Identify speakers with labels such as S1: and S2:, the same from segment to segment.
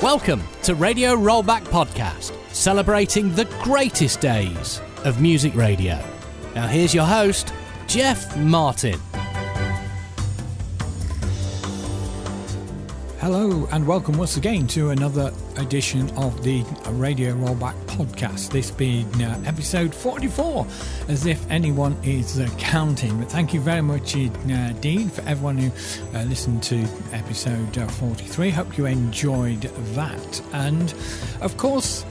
S1: Welcome to Radio Rollback Podcast, celebrating the greatest days of music radio. Now here's your host, Jeff Martin.
S2: Hello and welcome once again to another edition of the Radio Rollback Podcast, this being episode 44, as if anyone is counting. But thank you very much indeed for everyone who listened to episode 43. Hope you enjoyed that. And of course,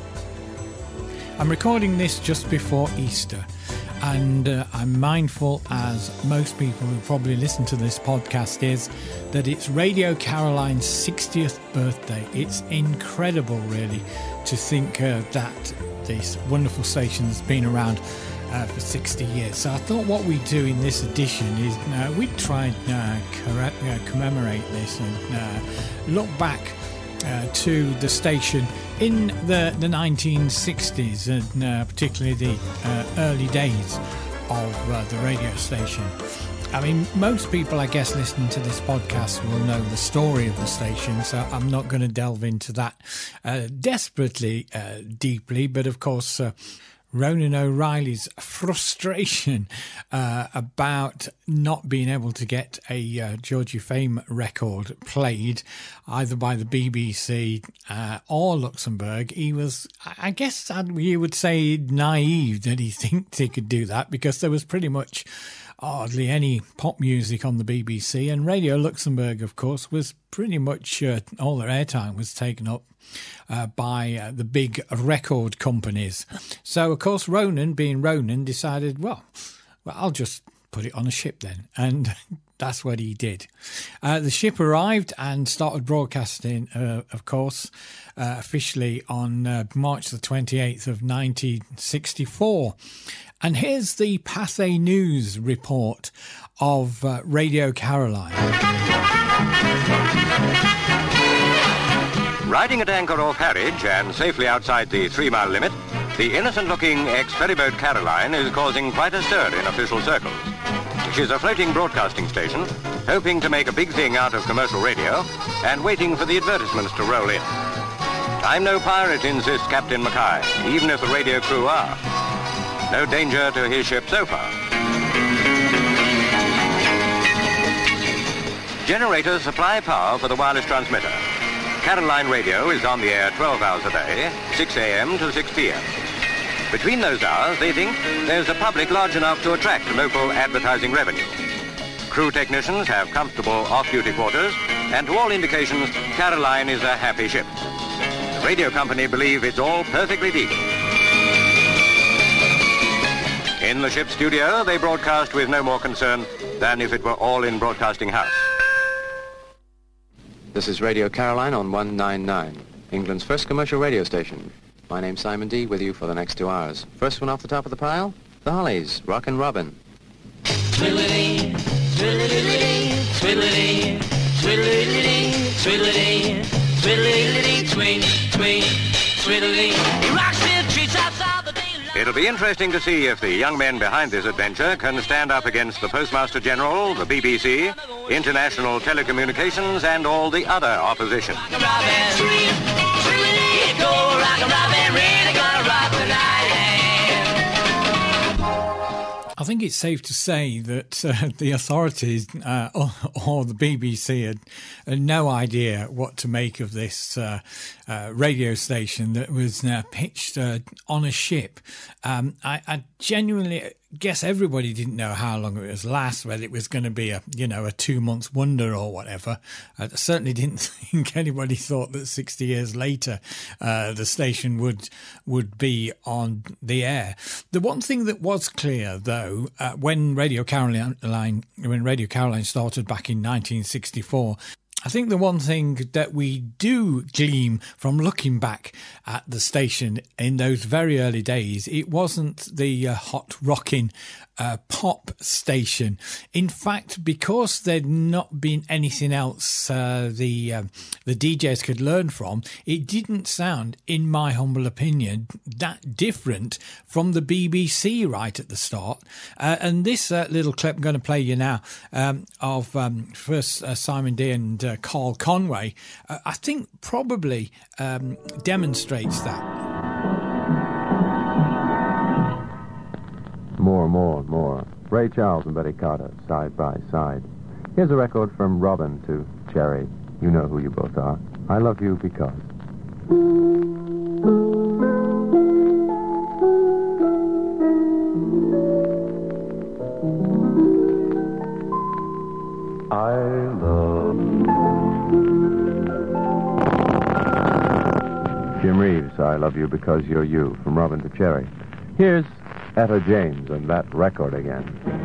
S2: I'm recording this just before Easter. And I'm mindful, as most people who probably listen to this podcast is, that it's Radio Caroline's 60th birthday. It's incredible, really, to think that this wonderful station has been around for 60 years. So I thought what we do in this edition is we'd try and commemorate this and look back to the station in the 1960s and particularly the early days of the radio station. I mean, most people, I guess, listening to this podcast will know the story of the station, so I'm not going to delve into that desperately deeply, but of course Ronan O'Reilly's frustration about not being able to get a Georgie Fame record played either by the BBC or Luxembourg. He was, I guess you would say, naive that he thinks he could do that, because there was pretty much hardly any pop music on the BBC, and Radio Luxembourg, of course, was pretty much all their airtime was taken up by the big record companies. So, of course, Ronan, being Ronan, decided, well, I'll just put it on a ship then. And that's what he did. The ship arrived and started broadcasting, of course, officially on March the 28th of 1964. And here's the Pathé News report of Radio Caroline.
S3: Riding at anchor off Harwich and safely outside the 3-mile limit, the innocent-looking ex-ferryboat Caroline is causing quite a stir in official circles. She's a floating broadcasting station, hoping to make a big thing out of commercial radio and waiting for the advertisements to roll in. I'm no pirate, insists Captain Mackay, even if the radio crew are. No danger to his ship so far. Generators supply power for the wireless transmitter. Caroline Radio is on the air 12 hours a day, 6 a.m. to 6 p.m. Between those hours, they think, there's a public large enough to attract local advertising revenue. Crew technicians have comfortable off-duty quarters, and to all indications, Caroline is a happy ship. The radio company believe it's all perfectly legal. In the ship's studio, they broadcast with no more concern than if it were all in Broadcasting House.
S4: This is Radio Caroline on 199, England's first commercial radio station. My name's Simon D, with you for the next 2 hours. First one off the top of the pile, the Hollies, Rockin' Robin.
S5: Twiddly, twiddly, twiddly, twiddly, twiddly, twiddly, twing, twing, twiddly. He rocks the streets outside the day.
S3: It'll be interesting to see if the young men behind this adventure can stand up against the Postmaster General, the BBC, International Telecommunications, and all the other opposition.
S2: I think it's safe to say that the authorities or the BBC had no idea what to make of this radio station that was pitched on a ship. I genuinely guess everybody didn't know how long it was last, whether it was going to be a 2-month wonder or whatever. I certainly didn't think anybody thought that 60 years later the station would be on the air. The one thing that was clear, though, when Radio Caroline started back in 1964, I think the one thing that we do glean from looking back at the station in those very early days, it wasn't the hot rocking pop station. In fact, because there'd not been anything else the DJs could learn from, it didn't sound, in my humble opinion, that different from the BBC right at the start. And this little clip I'm going to play you now of first Simon D and Carl Conway, I think probably demonstrates that.
S4: More. Ray Charles and Betty Carter, side by side. Here's a record from Robin to Cherry. You know who you both are. I love you because.
S6: I love
S4: Jim Reeves, I love you because you're you, from Robin to Cherry. Here's Etta James and that record again.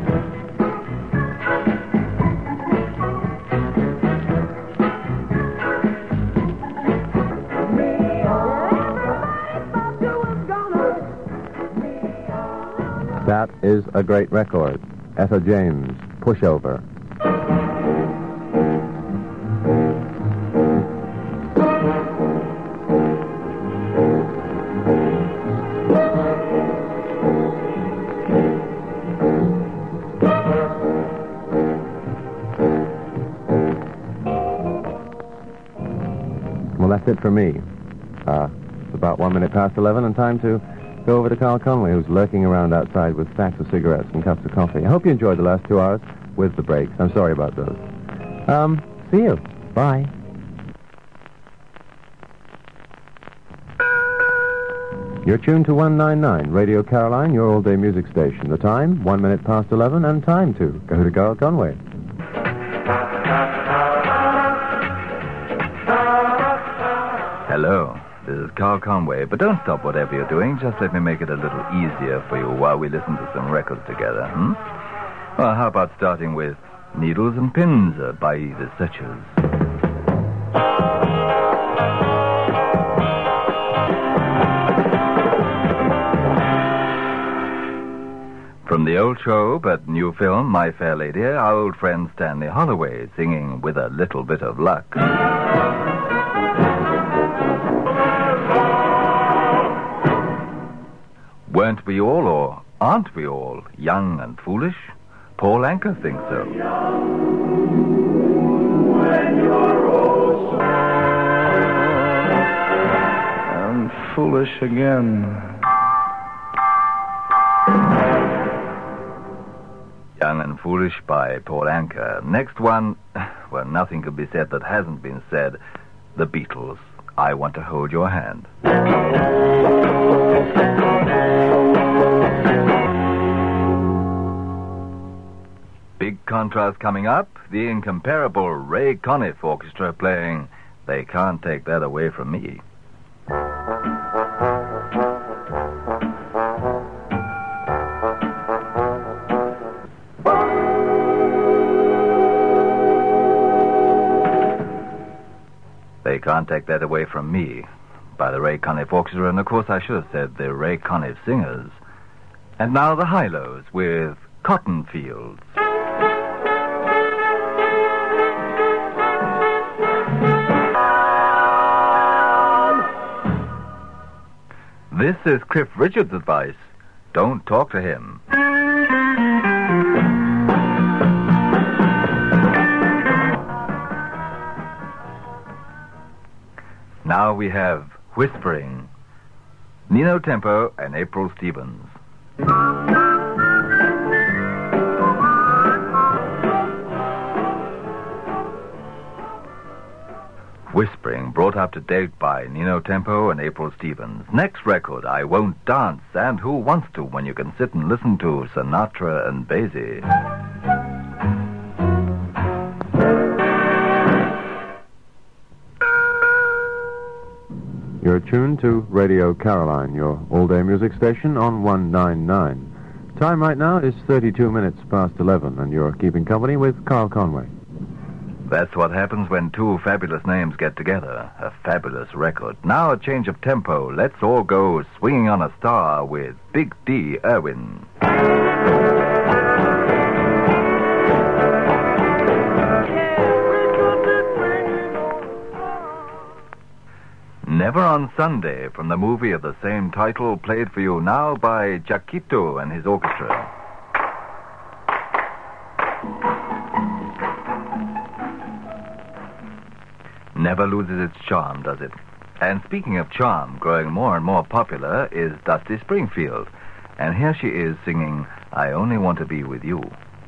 S4: That is a great record. Etta James, Pushover. Well, that's it for me. It's about 1 minute past 11 and time to go over to Carl Conway, who's lurking around outside with stacks of cigarettes and cups of coffee. I hope you enjoyed the last 2 hours with the breaks. I'm sorry about those. See you. Bye. You're tuned to 199 Radio Caroline, your all-day music station. The time, 1 minute past 11, and time to go to Carl Conway.
S7: Hello, this is Carl Conway, but don't stop whatever you're doing. Just let me make it a little easier for you while we listen to some records together, Well, how about starting with Needles and Pins by the Searchers? From the old show, but new film, My Fair Lady, our old friend Stanley Holloway singing With a Little Bit of Luck. Weren't we all, or aren't we all, young and foolish? Paul Anka thinks so.
S6: when you're old and foolish again.
S7: Young and Foolish by Paul Anka. Next one, well, nothing can be said that hasn't been said. The Beatles, I Want to Hold Your Hand. Big contrast coming up, the incomparable Ray Conniff Orchestra playing They Can't Take That Away From Me. They Can't Take That Away From Me by the Ray Conniff Orchestra, and of course I should have said the Ray Conniff Singers. And now the Hi-Lo's with Cotton Fields. This is Cliff Richard's advice. Don't talk to him. Now we have Whispering, Nino Tempo and April Stevens. Whispering, brought up to date by Nino Tempo and April Stevens. Next record, I Won't Dance, and Who Wants to, when you can sit and listen to Sinatra and Basie.
S4: You're tuned to Radio Caroline, your all-day music station on 199. Time right now is 32 minutes past 11, and you're keeping company with Carl Conway.
S7: That's what happens when two fabulous names get together. A fabulous record. Now a change of tempo. Let's all go swinging on a star with Big D. Irwin. Never on Sunday, from the movie of the same title, played for you now by Chiquito and his orchestra. never loses its charm, does it? And speaking of charm, growing more and more popular is Dusty Springfield. And here she is singing, I Only Want to Be With You.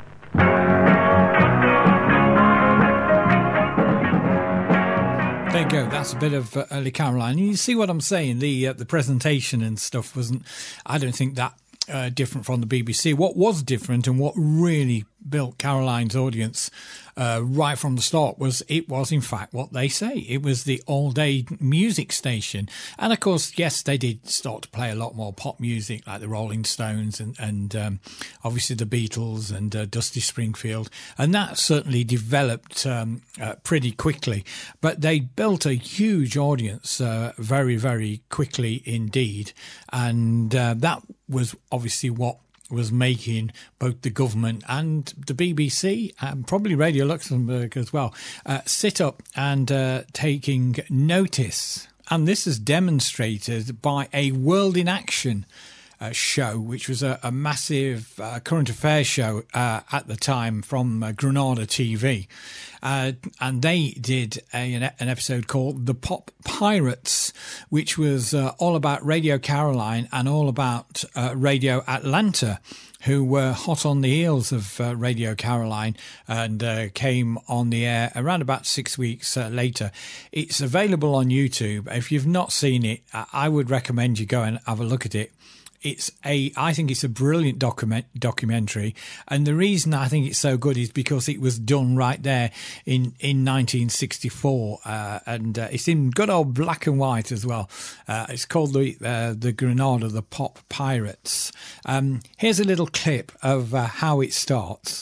S2: There you go. That's a bit of early Caroline. You see what I'm saying? The presentation and stuff wasn't, I don't think, that different from the BBC. What was different and what really built Caroline's audience right from the start was in fact what they say. It was the all-day music station. And of course, yes, they did start to play a lot more pop music like the Rolling Stones and obviously the Beatles and Dusty Springfield. And that certainly developed pretty quickly. But they built a huge audience very, very quickly indeed. And that was obviously what was making both the government and the BBC and probably Radio Luxembourg as well sit up and taking notice. And this is demonstrated by a World in Action show, which was a massive current affairs show at the time from Granada TV. And they did an episode called The Pop Pirates, which was all about Radio Caroline and all about Radio Atlanta, who were hot on the heels of Radio Caroline and came on the air around about 6 weeks later. It's available on YouTube. If you've not seen it, I would recommend you go and have a look at it. I think it's a brilliant documentary, and the reason I think it's so good is because it was done right there in 1964, and it's in good old black and white as well. It's called the Granada, the Pop Pirates. Here's a little clip of how it starts.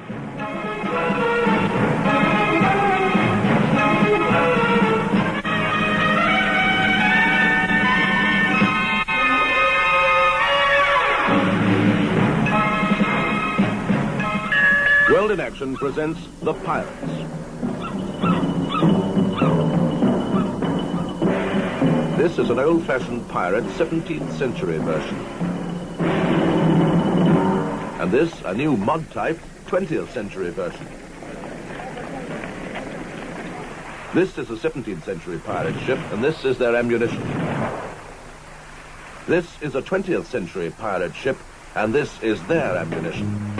S8: World in Action presents The Pirates. This is an old-fashioned pirate 17th century version. And this, a new mod-type 20th century version. This is a 17th century pirate ship, and this is their ammunition. This is a 20th century pirate ship, and this is their ammunition.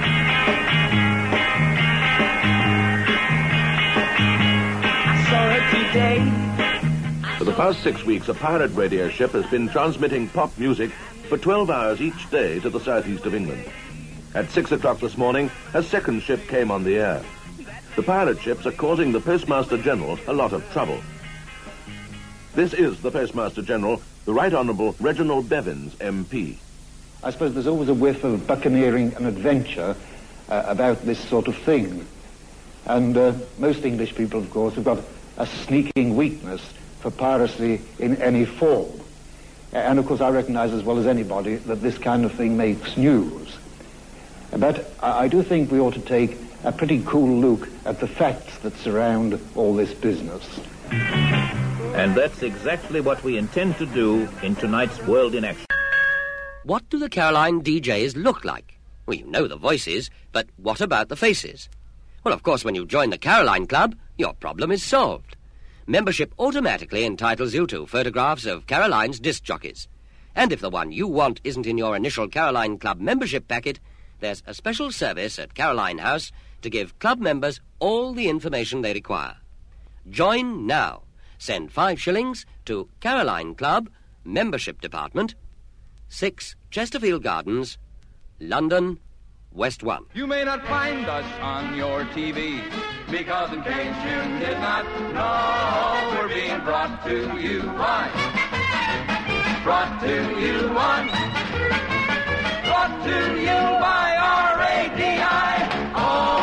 S8: For the past 6 weeks, a pirate radio ship has been transmitting pop music for 12 hours each day to the southeast of England. At 6 o'clock this morning, a second ship came on the air. The pirate ships are causing the Postmaster General a lot of trouble. This is the Postmaster General, the Right Honourable Reginald Bevins, MP.
S9: I suppose there's always a whiff of buccaneering and adventure about this sort of thing. And most English people, of course, have got a sneaking weakness for piracy in any form. And, of course, I recognise as well as anybody that this kind of thing makes news. But I do think we ought to take a pretty cool look at the facts that surround all this business.
S10: And that's exactly what we intend to do in tonight's World in Action.
S11: What do the Caroline DJs look like? Well, you know the voices, but what about the faces? Well, of course, when you join the Caroline Club, your problem is solved. Membership automatically entitles you to photographs of Caroline's disc jockeys. And if the one you want isn't in your initial Caroline Club membership packet, there's a special service at Caroline House to give club members all the information they require. Join now. Send 5 shillings to Caroline Club, Membership Department, 6 Chesterfield Gardens, London, West 1.
S12: You may not find us on your TV, because in case you did not know, we're being brought to you by, brought to you on, brought to you by RADI.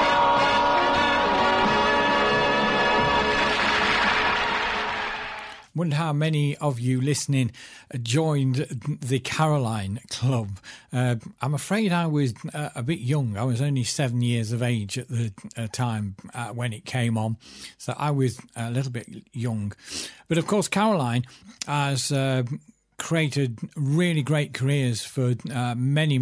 S2: Wonder how many of you listening joined the Caroline Club. I'm afraid I was a bit young. I was only 7 years of age at the time when it came on, so I was a little bit young. But of course, Caroline has created really great careers for many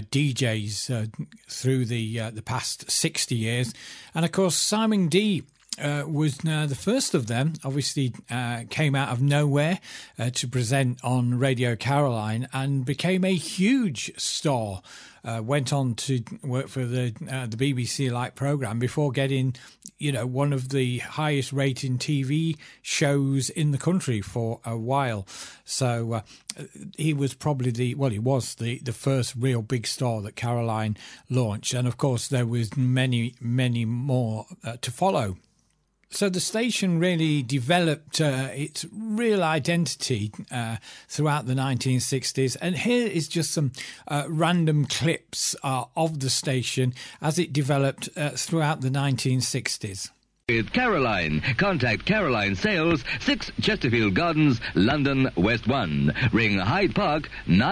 S2: DJs through the past 60 years. And of course, Simon D was the first of them. Obviously, came out of nowhere to present on Radio Caroline and became a huge star. Went on to work for the BBC-like programme before getting, one of the highest rating TV shows in the country for a while. So he was probably the first real big star that Caroline launched. And of course, there was many, many more to follow. So the station really developed its real identity throughout the 1960s. And here is just some random clips of the station as it developed throughout the 1960s.
S13: With Caroline, contact Caroline Sales, 6 Chesterfield Gardens, London, West 1. Ring Hyde Park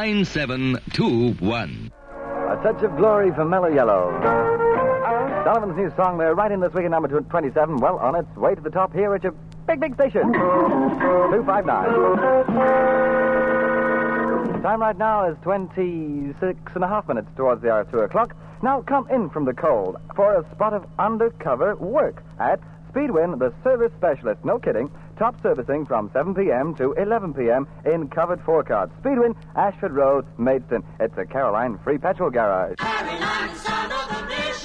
S13: 9721.
S4: A touch of glory for Mellow Yellow. Donovan's new song, they're right in this week at number 27. Well, on its way to the top here at your big, big station. 259. Time right now is 26.5 minutes towards the hour of 2 o'clock. Now come in from the cold for a spot of undercover work at Speedwin, the service specialist. No kidding. Top servicing from 7 p.m. to 11 p.m. in covered forecourts. Speedwin, Ashford Road, Maidstone. It's a Caroline free petrol garage.
S5: Caroline, son of a nation.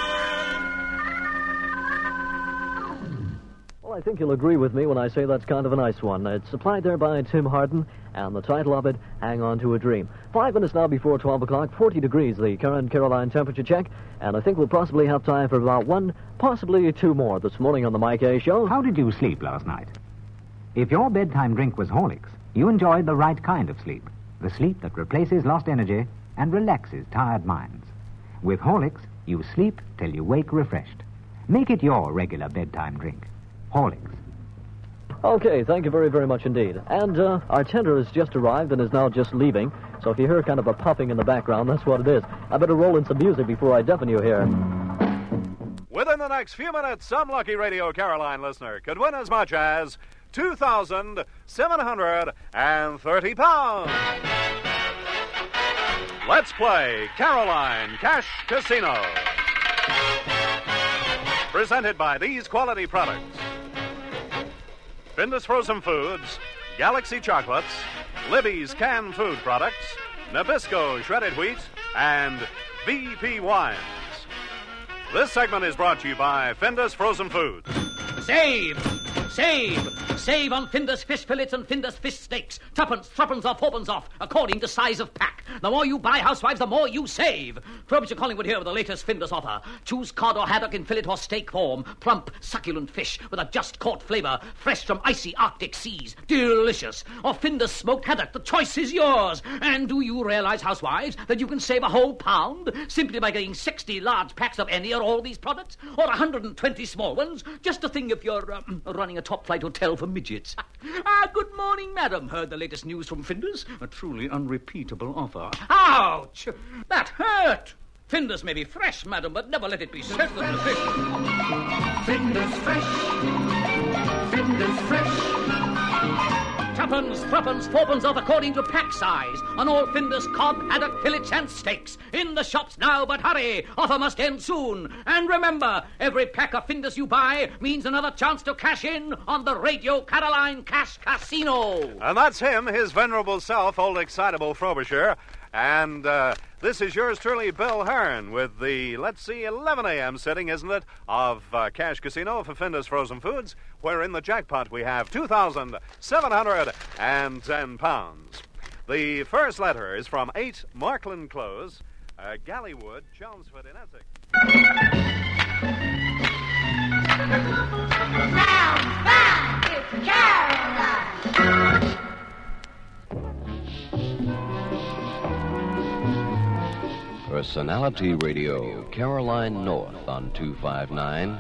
S14: Well, I think you'll agree with me when I say that's kind of a nice one. It's supplied there by Tim Harden, and the title of it, Hang On to a Dream. 5 minutes now before 12 o'clock, 40 degrees, the current Caroline temperature check, and I think we'll possibly have time for about 1, possibly 2 more this morning on the Mike A. Show.
S15: How did you sleep last night? If your bedtime drink was Horlicks, you enjoyed the right kind of sleep. The sleep that replaces lost energy and relaxes tired minds. With Horlicks, you sleep till you wake refreshed. Make it your regular bedtime drink. Horlicks.
S14: Okay, thank you very, very much indeed. And our tender has just arrived and is now just leaving. So if you hear kind of a puffing in the background, that's what it is. I better roll in some music before I deafen you here.
S16: Within the next few minutes, some lucky Radio Caroline listener could win as much as £2,730. Let's play Caroline Cash Casino. Presented by these quality products: Findus Frozen Foods, Galaxy Chocolates, Libby's Canned Food Products, Nabisco Shredded Wheat, and VP Wines. This segment is brought to you by Findus Frozen Foods.
S17: Save! Save! Save on Findus fish fillets and Findus fish steaks. Tuppence, threepence, or fourpence off, according to size of pack. The more you buy, housewives, the more you save. Frobisher Collingwood here with the latest Findus offer. Choose cod or haddock in fillet or steak form. Plump, succulent fish with a just-caught flavor, fresh from icy Arctic seas. Delicious. Or Findus smoked haddock. The choice is yours. And do you realize, housewives, that you can save a whole pound simply by getting 60 large packs of any or all these products? Or 120 small ones? Just a thing if you're running a top-flight hotel for midgets. Good morning, madam. Heard the latest news from Findus? A truly unrepeatable offer. Ouch! That hurt! Findus may be fresh, madam, but never let it be said that the fish... Findus fresh. Findus fresh. Tuppence, threepence, fourpence off according to pack size on all Findus cod, haddock, fillets, and steaks. In the shops now, but hurry. Offer must end soon. And remember, every pack of Findus you buy means another chance to cash in on the Radio Caroline Cash Casino.
S16: And that's him, his venerable self, old excitable Frobisher. And this is yours truly, Bill Hearn, with the, 11 a.m. sitting, isn't it, of Cash Casino for Findus Frozen Foods, where in the jackpot we have £2,710. The first letter is from 8 Markland Close, Gallywood, Chelmsford in Essex.
S5: Sounds fun! It's Caroline!
S18: Personality Radio, Caroline North on 259.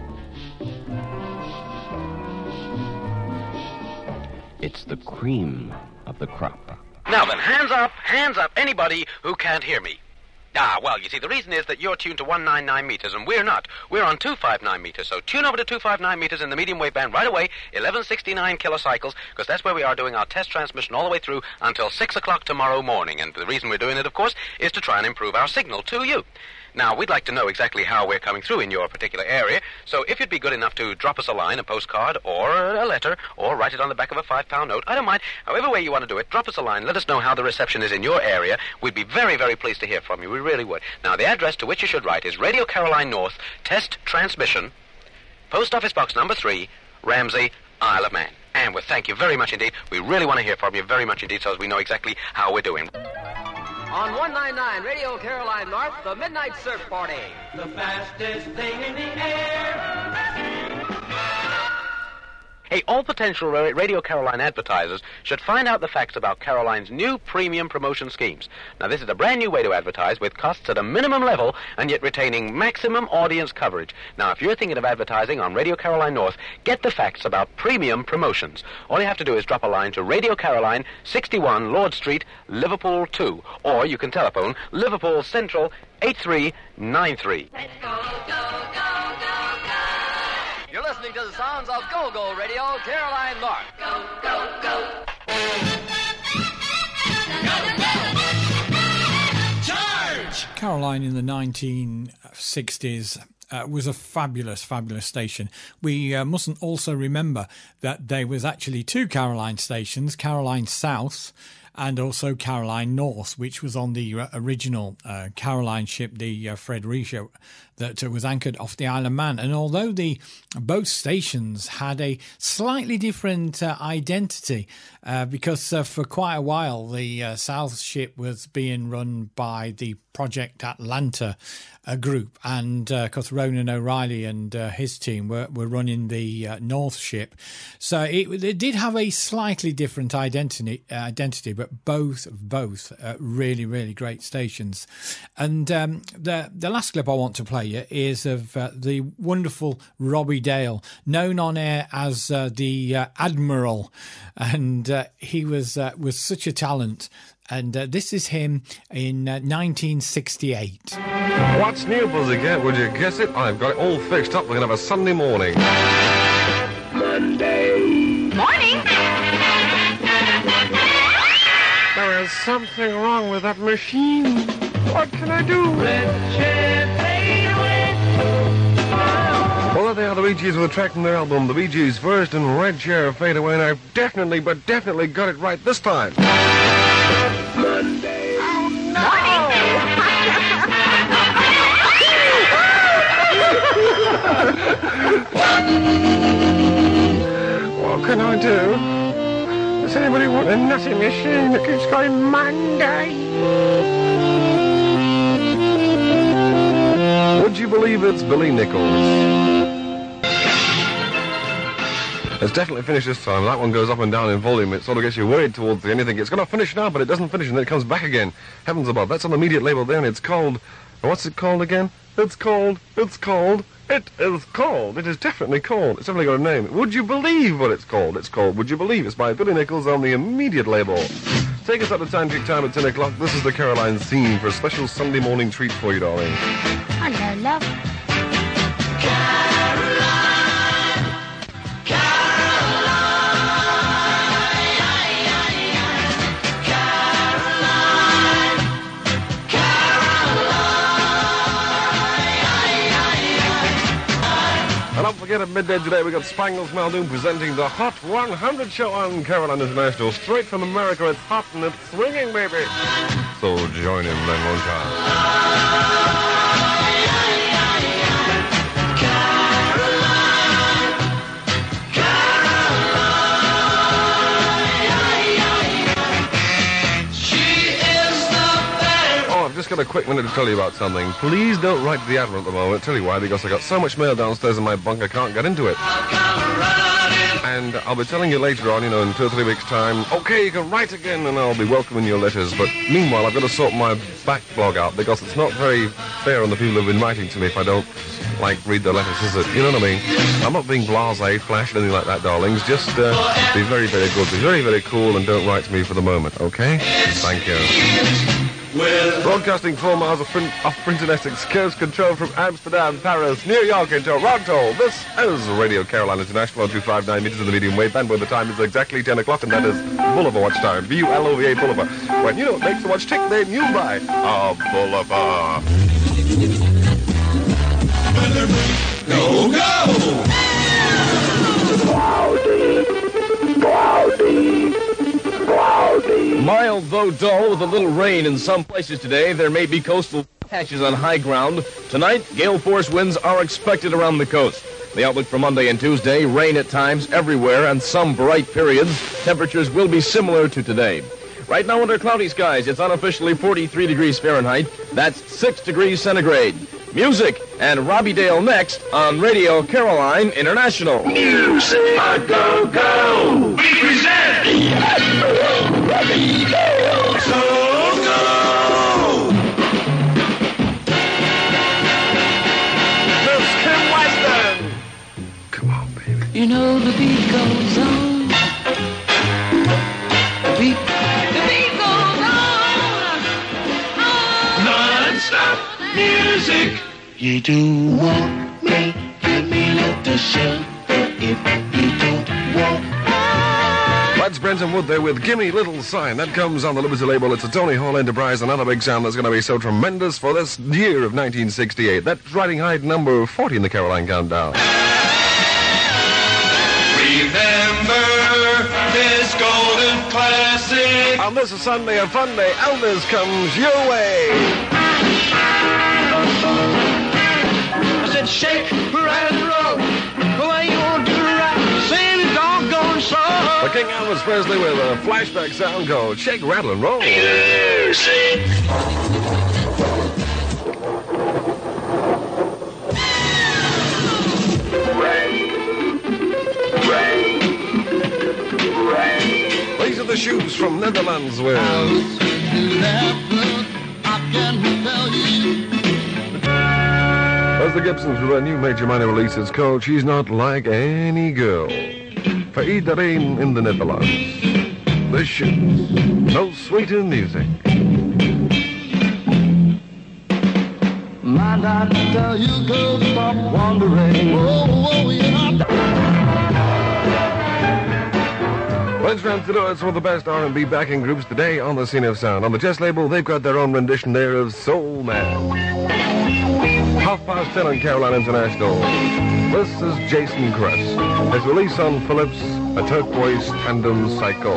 S18: It's the cream of the crop.
S19: Now then, hands up, anybody who can't hear me. Well, you see, the reason is that you're tuned to 199 meters, and we're not. We're on 259 meters, so tune over to 259 meters in the medium wave band right away, 1169 kilocycles, because that's where we are doing our test transmission all the way through until 6 o'clock tomorrow morning. And the reason we're doing it, of course, is to try and improve our signal to you. Now, we'd like to know exactly how we're coming through in your particular area, so if you'd be good enough to drop us a line, a postcard, or a letter, or write it on the back of a £5 note, I don't mind. However way you want to do it, drop us a line, let us know how the reception is in your area. We'd be very, very pleased to hear from you. We really would. Now, the address to which you should write is Radio Caroline North, Test Transmission, Post Office Box number 3, Ramsey, Isle of Man. And we thank you very much indeed. We really want to hear from you very much indeed so as we know exactly how we're doing.
S11: On 199 Radio Caroline North, the Midnight Surf Party.
S5: The fastest thing in the air.
S19: Hey, all potential Radio Caroline advertisers should find out the facts about Caroline's new premium promotion schemes. Now, this is a brand new way to advertise with costs at a minimum level and yet retaining maximum audience coverage. Now, if you're thinking of advertising on Radio Caroline North, get the facts about premium promotions. All you have to do is drop a line to Radio Caroline, 61 Lord Street, Liverpool 2. Or you can telephone Liverpool Central 8393.
S5: Let's go, go, go, go, go.
S11: You're listening to the sounds of Go-Go Radio, Caroline North.
S5: Go, go, go.
S2: Charge! Caroline in the 1960s was a fabulous, fabulous station. We mustn't also remember that there was actually 2 Caroline stations, Caroline South and also Caroline North, which was on the original Caroline ship, the Fred Richer, that was anchored off the Isle of Man. And although both stations had a slightly different identity, because for quite a while the South ship was being run by the Project Atlanta group, and of course Ronan O'Reilly and his team were running the North ship. So it did have a slightly different identity, but both really, really great stations. And the last clip I want to play you is of the wonderful Robbie Dale, known on air as the Admiral, and he was such a talent. And this is him in 1968.
S20: What's new, Pussycat? Would you guess it? I've got it all fixed up. We're going to have a Sunday morning. Monday.
S5: Morning.
S20: There is something wrong with that machine. What can I do? Well, there they are, the Bee Gees with a track from their album, The Bee Gees First and Red Chair Fade Away, and I've definitely got it right this time. Monday.
S5: Oh, no.
S20: What can I do? Does anybody want a nutty machine that keeps going Monday? Would you believe it's Billy Nichols? It's definitely finished this time. That one goes up and down in volume. It sort of gets you worried towards the end. You think it's going to finish now, but it doesn't finish, and then it comes back again. Heavens above. That's on the immediate label there, and it's called... What's it called again? It is called. It is definitely called. It's definitely got a name. Would you believe what it's called? It's called Would You Believe? It's by Billy Nichols on the immediate label. Take us up to time at 10 o'clock. This is the Caroline scene for a special Sunday morning treat for you, darling.
S5: Hello, love.
S20: And don't forget, at midday today, we got Spangles Muldoon presenting the Hot 100 show on Caroline International. Straight from America, it's hot and it's swinging, baby. So join him then, won't you? I've just got a quick minute to tell you about something. Please don't write to the Admiral at the moment. Tell you why, because I got so much mail downstairs in my bunk I can't get into it. And I'll be telling you later on, in 2 or 3 weeks' time, okay, you can write again and I'll be welcoming your letters. But meanwhile, I've got to sort my backlog out because it's not very fair on the people who've been writing to me if I don't, read their letters, is it? You know what I mean? I'm not being blasé, flash, anything like that, darlings. Just be very, very good, be very, very cool and don't write to me for the moment, okay? Thank you. Broadcasting 4 miles of print in Essex, coast control from Amsterdam, Paris, New York and Toronto. This is Radio Caroline International on 259 meters in the medium wave band, where the time is exactly 10 o'clock, and that is Boulevard watch time. B-U-L-O-V-A Boulevard. When you know what makes the watch tick, then you buy a Boulevard.
S5: Weatherby, go, go!
S21: Mild though dull with a little rain in some places today. There may be coastal patches on high ground. Tonight, gale force winds are expected around the coast. The outlook for Monday and Tuesday, rain at times everywhere and some bright periods. Temperatures will be similar to today. Right now under cloudy skies, it's unofficially 43 degrees Fahrenheit. That's 6 degrees centigrade. Music and Robbie Dale next on Radio Caroline International.
S5: Music, a go-go! We present the Admiral Robbie Dale. Go-go! Lives Kim Weston.
S20: Come on, baby.
S5: You know the beat goes on. The beat goes on. Non-stop music. You do want me, give me a little shelter. If you don't want
S20: That's Brenton Wood there with Gimme Little Sign. That comes on the Liberty label. It's a Tony Hall Enterprise, another big sound that's going to be so tremendous for this year of 1968. That's riding high number 40 in the Caroline Countdown.
S5: Remember this golden classic.
S20: On this Sunday, a fun day, Elvis comes your way.
S5: I said shake, rattle, and roll. The way you want to do right. Sing the doggone song.
S20: The King Elvis Presley with a flashback sound called Shake, Rattle, and Roll.
S5: Music.
S20: These are the shoes from Netherlands with... As the Gibsons with their new Major Minor release is called She's Not Like Any Girl. For iedereen in the Netherlands. The shoes. No sweeter music.
S5: Might not tell you go stop wandering. Oh, yeah.
S20: Let's friends to do it. Some of the best R&B backing groups today on the Scene of Sound. On the Chess label, they've got their own rendition there of Soul Man. 10:30 on Caroline International. This is Jason Kress. His release on Philips, a turquoise tandem cycle.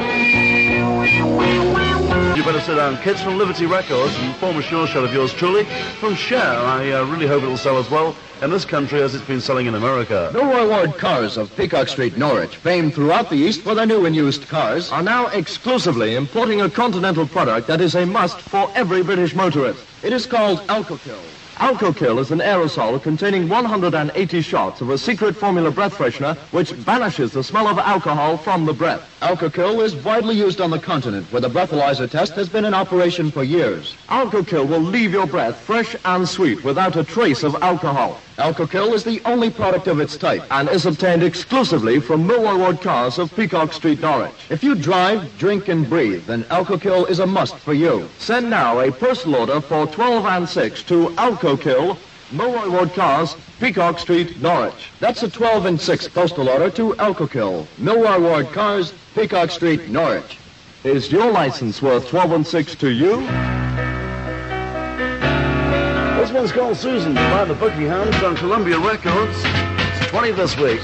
S22: You better sit down. Kids from Liberty Records and former sure shot of yours truly from Cher. I really hope it'll sell as well in this country as it's been selling in America.
S23: Milroy Ward Cars of Peacock Street, Norwich, famed throughout the East for their new and used cars, are now exclusively importing a Continental product that is a must for every British motorist. It is called Alcokill. Alcokill is an aerosol containing 180 shots of a secret formula breath freshener which banishes the smell of alcohol from the breath. Alcokill is widely used on the continent where the breathalyzer test has been in operation for years. Alcokill will leave your breath fresh and sweet without a trace of alcohol. Alcokill is the only product of its type and is obtained exclusively from Milroy Ward Cars of Peacock Street, Norwich. If you drive, drink, and breathe, then Alcokill is a must for you. Send now a postal order for 12 and 6 to Alcokill, Milroy Ward Cars, Peacock Street, Norwich. That's a 12 and 6 postal order to Alcokill, Milroy Ward Cars, Peacock Street, Norwich. Is your license worth 12 and 6 to you?
S22: This one's called Susan by the Buckingham's on Columbia Records. It's 20 this week.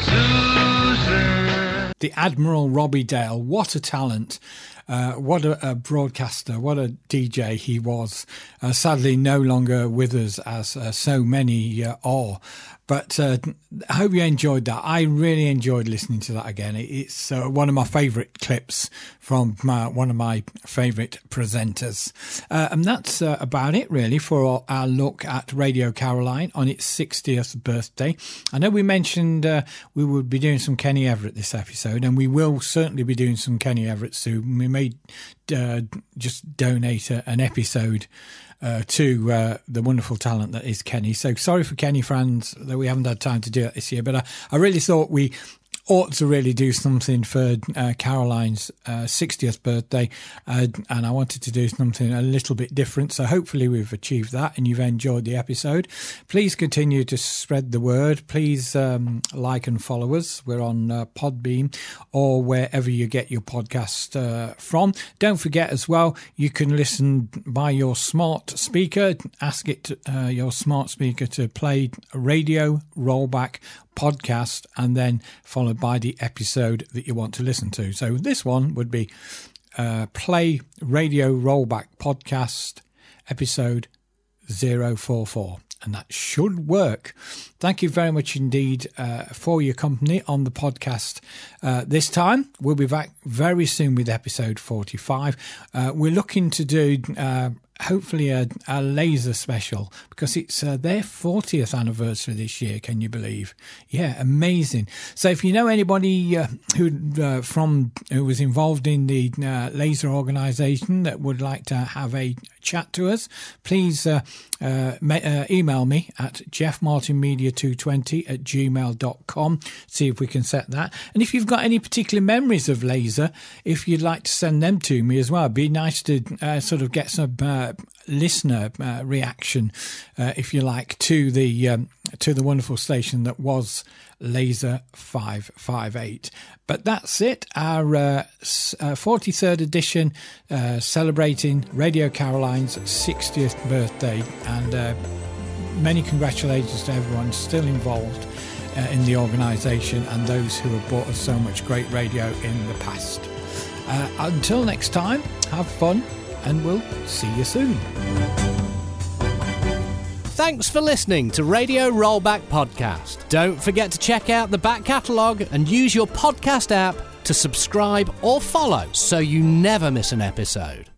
S2: The Admiral Robbie Dale, what a talent. What a broadcaster, what a DJ he was. Sadly, no longer with us as so many are. But I hope you enjoyed that. I really enjoyed listening to that again. It's one of my favourite clips from one of my favourite presenters. And that's about it, really, for our look at Radio Caroline on its 60th birthday. I know we mentioned we would be doing some Kenny Everett this episode, and we will certainly be doing some Kenny Everett soon. We may just donate an episode to the wonderful talent that is Kenny. So sorry for Kenny fans that we haven't had time to do it this year, but I really thought we ought to really do something for Caroline's 60th birthday, and I wanted to do something a little bit different, so hopefully we've achieved that and you've enjoyed the episode. Please continue to spread the word. Please like and follow us. We're on Podbean or wherever you get your podcast from. Don't forget as well, you can listen by your smart speaker. Ask it your smart speaker to play Radio Rollback Podcast and then followed by the episode that you want to listen to. So this one would be Play Radio Rollback Podcast episode 044, and that should work. Thank you very much indeed for your company on the podcast this time. We'll be back very soon with episode 45. We're looking to do hopefully a laser special because it's their 40th anniversary this year. Can you believe? Yeah, amazing. So if you know anybody who was involved in the laser organisation that would like to have a chat to us, please email me at jeffmartinmedia220@gmail.com. See if we can set that. And if you've got any particular memories of laser, if you'd like to send them to me as well, it'd be nice to sort of get some listener reaction, if you like, to the wonderful station that was Laser 558. But that's it, our 43rd edition, celebrating Radio Caroline's 60th birthday, and many congratulations to everyone still involved in the organisation and those who have brought us so much great radio in the past. Until next time, have fun, and we'll see you soon.
S1: Thanks for listening to Radio Rollback Podcast. Don't forget to check out the back catalogue and use your podcast app to subscribe or follow so you never miss an episode.